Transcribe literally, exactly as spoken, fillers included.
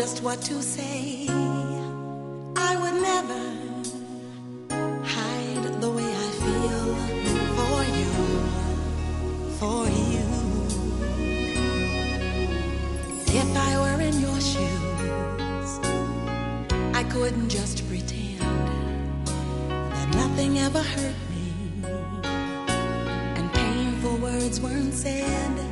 just what to say. I would never hide the way I feel for you, for you. If I were in your shoes, I couldn't just pretend that nothing ever hurt me and painful words weren't said.